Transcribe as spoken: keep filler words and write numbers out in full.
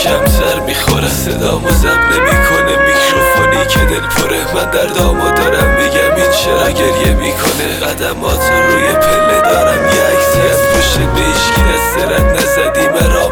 کمتر میخوره، صدامو ضبط نمیکنه میکروفونی که دل پره. من دردامو دارم میگم این چرا گریه میکنه، قدماتو روی پله دارم یه عکسی از پشت، به هیچکی دست رد نزدی مرا